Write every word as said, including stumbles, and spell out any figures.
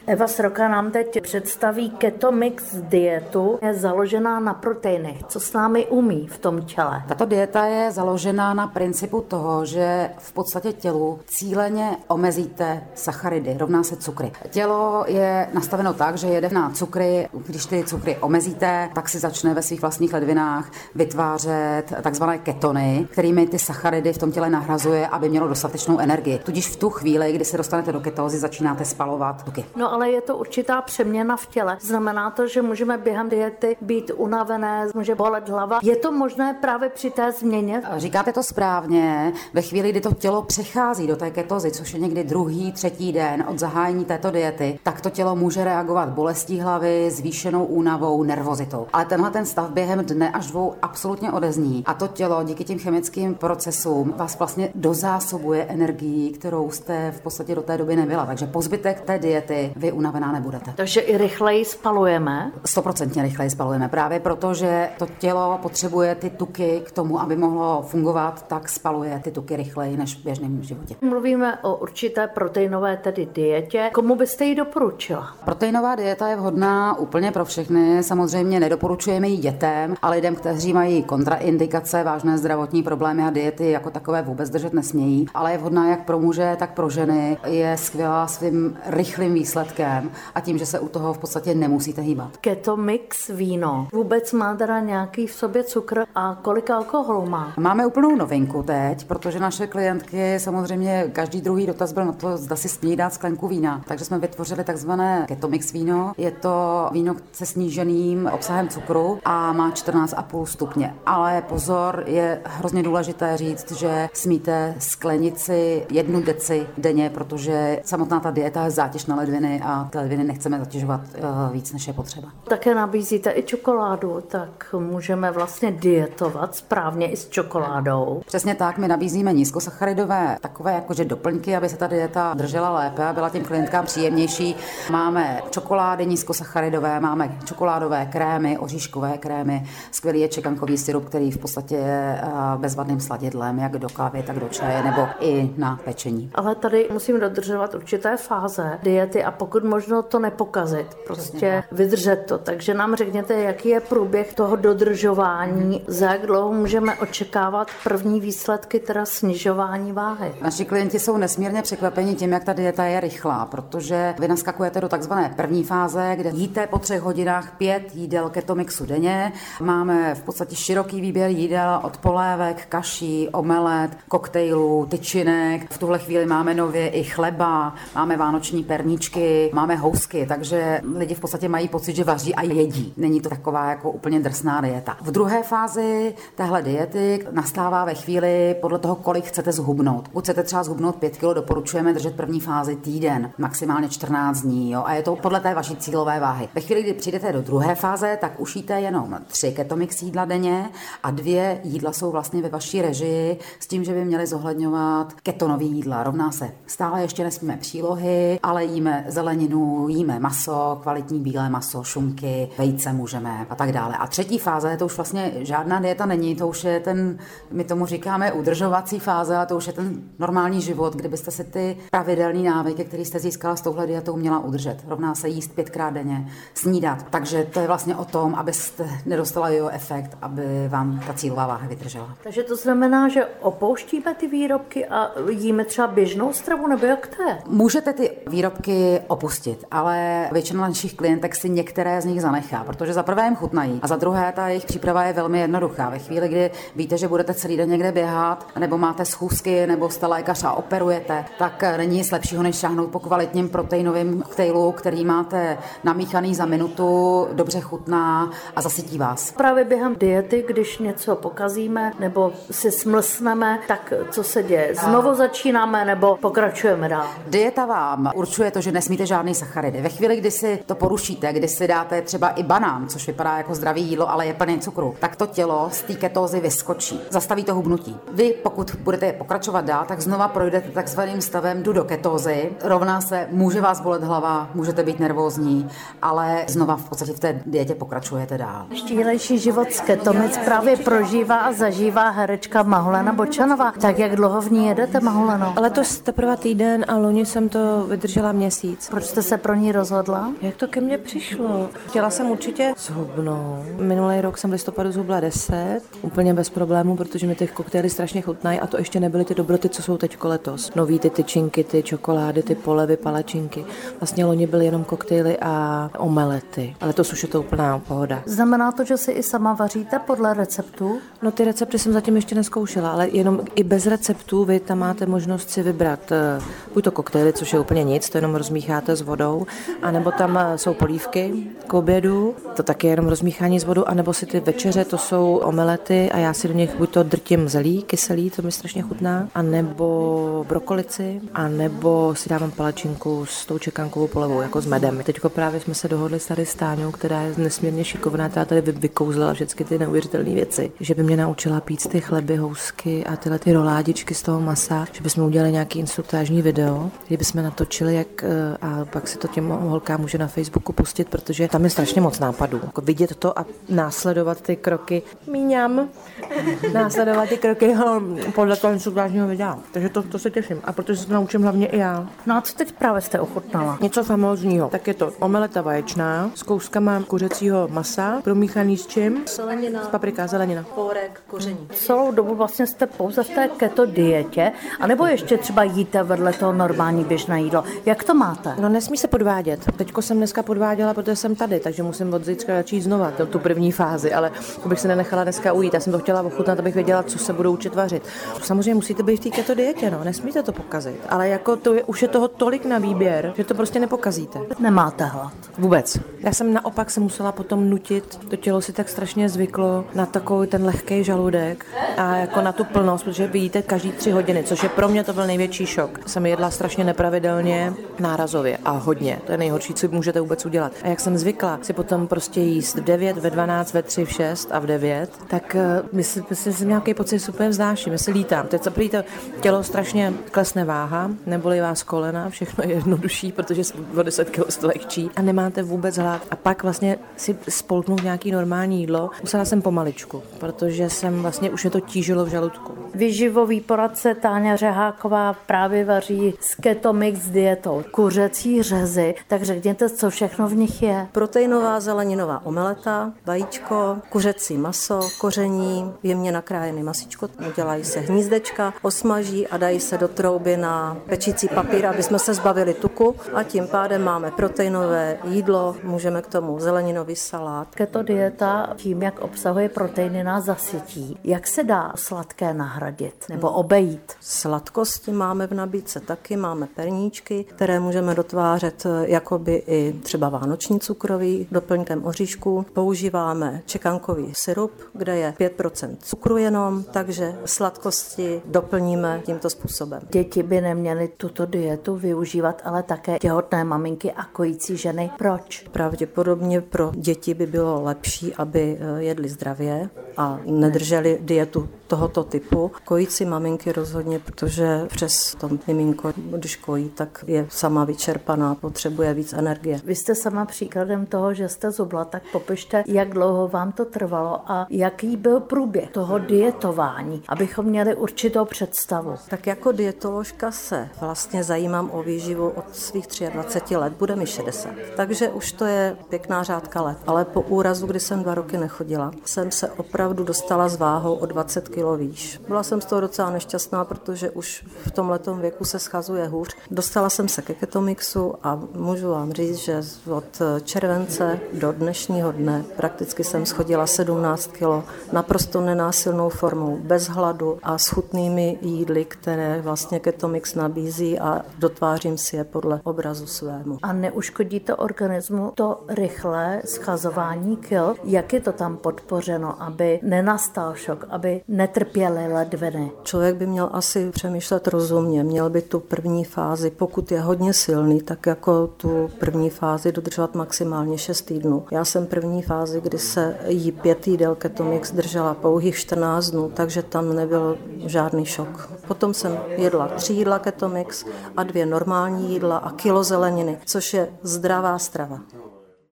Eva Sroka nám teď představí Ketomix dietu. Je založená na proteinech. Co s námi umí v tom těle? Tato dieta je založená na principu toho, že v podstatě tělu cíleně omezíte sacharidy, rovná se cukry. Tělo je nastaveno tak, že jede na cukry. Když ty cukry omezíte, tak si začne ve svých vlastních ledvinách vytvářet takzvané ketony, kterými ty sacharidy v tom těle nahrazuje, aby mělo dostatečnou energii. Tudíž v tu chvíli, kdy se dostanete do ketózy, začínáte spalovat tuky. No ale je to určitá přeměna v těle. Znamená to, že můžeme během diety být unavené, může bolet hlava. Je to možné právě při té změně? Říkáte to správně. Ve chvíli, kdy to tělo přechází do té ketózy, což je někdy druhý, třetí den od zahájení této diety, tak to tělo může reagovat bolestí hlavy, zvýšenou únavou, nervozitou. Ale tenhle ten stav během dne až dvou absolutně odezní. A to tělo díky těm chemickým procesům vás vlastně dozásobuje energií, kterou jste v podstatě do té doby nebyla. Takže po zbytek té diety vy unavená nebudete. Takže i rychleji spalujeme? Stoprocentně rychleji spalujeme. Právě proto, že to tělo potřebuje ty tuky k tomu, aby mohlo fungovat, tak spaluje ty tuky rychleji než v běžném životě. Mluvíme o určité proteinové tedy dietě. Komu byste ji doporučila? Proteinová dieta je vhodná úplně pro všechny. Samozřejmě nedoporučujeme ji dětem, ale lidem, kteří mají kontraindikace, vážné zdravotní problémy a diety jako takové vůbec držet nesmějí, ale je vhodná jak pro muže, tak pro ženy. Je skvělá svým rychlým výsledkem a tím, že se u toho v podstatě nemusíte hýbat. Ketomix víno. Vůbec má teda nějaký v sobě cukr a kolik alkoholu má? Máme úplnou novinku teď, protože naše klientky samozřejmě každý druhý dotaz byl na to, zda si smějí dát sklenku vína. Takže jsme vytvořili takzvané Ketomix víno. Je to víno se sníženým obsahem cukru a má čtrnáct a půl stupně. Ale pozor, je hrozně důležité říct, že smíte sklenici jednu deci denně, protože samotná ta dieta je zátěž na ledviny a ty ledviny nechceme zatěžovat uh, víc, než je potřeba. Také nabízíte i čokoládu, tak můžeme vlastně dietovat správně i s čokoládou. Přesně tak, my nabízíme nízkosacharidové takové jakože doplňky, aby se ta dieta držela lépe a byla těm klientkám příjemnější. Máme čokolády nízkosacharidové, máme čokoládové krémy, oříškové krémy, skvělý je čekankový syrup, který v podstatě je bezvadným sladidlem, jak do kávy, tak do čaje nebo i na pečení. Ale tady musím dodržovat určité fáze diety a pokud možno to nepokazit, prostě vydržet to. Takže nám řekněte, jaký je průběh toho dodržování, za jak dlouho můžeme očekávat první výsledky, teda snižování váhy. Naši klienti jsou nesmírně překvapeni tím, jak ta dieta je rychlá, protože vy naskakujete do takzvané první fáze, kde jíte po třech hodinách pět jídel ketomixu denně. Máme v podstatě široký výběr jídel od polévek, kaší, omelet, koktejlů, tyčinek. V tuhle chvíli máme nově i chleba, máme vánoční perníčky, máme housky, takže lidi v podstatě mají pocit, že vaří a jedí. Není to taková jako úplně drsná dieta. V druhé fázi téhle diety nastává ve chvíli podle toho, kolik chcete zhubnout. Pokud chcete třeba zhubnout pět kilo, doporučujeme držet první fázi týden, maximálně čtrnáct dní, jo, a je to podle té vaší cílové váhy. Ve chvíli, kdy přijdete do druhé fáze, tak už jíte jenom tři ketomix jídla denně a dvě jídla jsou vlastně ve vaší režii s tím, že by měly zohledňovat ketonový jídla. Rovná se stále ještě nesmíme přílohy, ale jíme zeleninu, jíme maso, kvalitní bílé maso, šunky, vejce můžeme a tak dále. A třetí fáze, to už vlastně žádná dieta není, to už je ten, my tomu říkáme udržovací fáze, a to už je ten normální život, kde byste si ty pravidelný návyky, který jste získala s touhle dietou, měla udržet. Rovná se jíst pětkrát denně, snídat. Takže to je vlastně o tom, abyste nedostala jojo efekt, aby vám ta cílová váha vydržela. Takže to znamená, že opouštíme ty výrobky a jíme třeba běžnou stravu, nebo jak to je? Můžete ty výrobky opustit, ale většina našich klientek si některé z nich zanechá, protože za prvé jim chutnají a za druhé ta jejich příprava je velmi jednoduchá. Ve chvíli, kdy víte, že budete celý den někde běhat, nebo máte schůzky, nebo jste lékař a operujete, tak není nic lepšího, než šáhnout po kvalitním proteinovém koktejlu, který máte namíchaný za minutu, dobře chutná a zasytí vás. Právě během diety, když něco pokazíme nebo si smlsneme, tak co se děje? Znovu začínáme nebo pokračujeme dál? Dieta vám určuje to, že nesmíte žádný sacharidy. Ve chvíli, kdy si to porušíte, kdy si dáte třeba i banán, což vypadá jako zdravý jídlo, ale je plný cukru, tak to tělo z té ketózy vyskočí. Zastaví to hubnutí. Vy, pokud budete pokračovat dál, tak znova projdete takzvaným stavem jdu do ketózy. Rovná se, může vás bolet hlava, můžete být nervózní, ale znova v podstatě v té dietě pokračujete dál. Štíhlejší život s Ketomix právě prožívá a zažívá herečka Mahulena Bočanová. Tak jak dlouho v ní jedete, Mahuleno? Letos teprve týden a loni jsem to vydržela měsíc. Proč jste se pro ní rozhodla? Jak to ke mně přišlo? Chtěla jsem určitě zhubnout. Minulý rok jsem v listopadu zhubla deset, úplně bez problémů, protože mi ty koktejly strašně chutnají a to ještě nebyly ty dobroty, co jsou teď letos. Nový ty tyčinky, ty čokolády, ty polevy, palačinky. Vlastně loni byly jenom koktejly a omelety, ale to už je to úplná pohoda. Znamená to, že si i sama vaříte podle receptů? No ty recepty jsem zatím ještě nezkoušela, ale jenom i bez receptů vy tam máte možnost si vybrat buď to koktejly, což je úplně nic, to jenom rozmícháte s vodou, anebo tam jsou polívky k obědu, to taky je jenom rozmíchání s vodou, anebo si ty večeře, to jsou omelety a já si do nich buď to drtím zelí, kyselý, to mi strašně chutná, anebo brokolici, anebo si dávám palačinku s tou čekankovou polevou, jako s medem. Teďko právě jsme se dohodli s tady s Táňou, která je nesmírně šikovná, která tady vykouzlila všechny ty neuvěřitelné věci, že by mě naučila pít ty chleby, housky a tyhle ty roládičky z toho masa, že bychom udělali nějaký instruktážní video, kde bychom natočili, jak a pak si to těm holkám může na Facebooku pustit, protože tam je strašně moc nápadů. Jako vidět to a následovat ty kroky. Míňam. Následovat ty kroky podle toho instruktážního videa. Takže to, to se těším. A protože se to naučím hlavně i já. No a co teď právě jste ochutnala? Něco famózního. Tak je to omeleta vaječná s kouskama kuřecího masa, promíchaný s čím? Zelenina. S paprika, zelenina. Pórek, koření. Celou dobu vlastně jste pouze v té keto dietě, anebo ještě třeba jíte vedle toho normální běžné jídlo. Jak to máte? No nesmí se podvádět. Teďko jsem dneska podváděla, protože jsem tady, takže musím od zítřka začít znova to, tu první fázi, ale to bych se nenechala dneska ujít. Já jsem to chtěla ochutnat, abych věděla, co se budou učit vařit. Samozřejmě musíte být v té keto dietě, no, nesmíte to pokazit. Ale jako to je, už je toho tolik na výběr, že to prostě nepokazíte. Nemáte hlad. Vůbec. Já jsem naopak se musela potom nutit, to tělo si tak strašně zvyklo na takový ten lehký žaludek a jako na tu plnost, protože vy jíte každý tři hodiny, což je pro mě to byl největší šok. Jsem jedla strašně nepravidelně, nárazově a hodně. To je nejhorší, co můžete vůbec udělat. A jak jsem zvykla si potom prostě jíst v devět, ve dvanáct, ve tři, v šest a v devět, tak uh, myslím, že jsem nějaký pocit super vznáším, já si lítám. Teď zaprý to tělo strašně klesne váha, neboli vás kolena, všechno je jednodušší, protože o deset kilo to lehčí a nemáte vůbec hlad. A pak vlastně si spolknout nějaký normální jídlo. Musela jsem pomaličku, protože jsem vlastně už mě to tížilo v žaludku. Výživový poradce Táňa Řeháková právě vaří s keto mix dietou kuřecí řezy, tak řekněte, co všechno v nich je. Proteinová zeleninová omeleta, vajíčko, kuřecí maso, koření, jemně nakrájený masičko, udělají se hnízdečka, osmaží a dají se do trouby na pečící papír, aby jsme se zbavili tuku a tím pádem máme proteinové jídlo, můžeme k tomu zeleninový salát. Keto dieta tím, jak obsahuje proteiny, nás zasytí. Jak se dá sladké nahradit nebo obejít? Sladkosti máme v nabídce taky, máme perníčky, které můžeme dotvářet jakoby i třeba vánoční cukroví doplňkem oříšků. Používáme čekankový syrup, kde je pět procent cukru jenom, takže sladkosti doplníme tímto způsobem. Děti by neměly tuto dietu využívat, ale také těhotné maminky a kojící ženy. Proč? Pravděpodobně pro děti by bylo lepší, aby jedli zdravě a nedrželi dietu tohoto typu. Kojící maminky rozhodně, protože přes to miminko, když kojí, tak je sama vyčerpaná, potřebuje víc energie. Vy jste sama příkladem toho, že jste zubla, tak popište, jak dlouho vám to trvalo a jaký byl průběh toho dietování, abychom měli určitou představu. Tak jako dietoložka se vlastně zajímám o výživu od svých dvacet tři let, bude mi šedesát. Takže už to je pěkná řádka let. Ale po úrazu, kdy jsem dva roky nechodila, jsem se opravdu dostala s váhou o dvacet kilo výš. Byla jsem z toho docela nešťastná, protože už v tomhletom věku se schazuje hůř. Dostala jsem se ke ketomixu a můžu vám říct, že od července do dnešního dne prakticky jsem schodila sedmnáct kilo naprosto nenásilnou formou, bez hladu a s chutnými jídly, které vlastně ketomix nabízí a dotvářím si je podle obrazu svému. A neuškodí to organismu to rychlé schazování kil? Jak je to tam podpořeno, aby nenastal šok, aby netrpěly ledviny? Člověk by měl asi přemýšlet rozumně, měl by tu první fázi, pokud je hodně silný, tak jako tu první fázi dodržovat maximálně šest týdnů. Já jsem první fázi, kdy se jí pět jídel ketomix, držela pouhých čtrnáct dnů, takže tam nebyl žádný šok. Potom jsem jedla tři jídla ketomix a dvě normální jídla a kilo zeleniny, což je zdravá strava.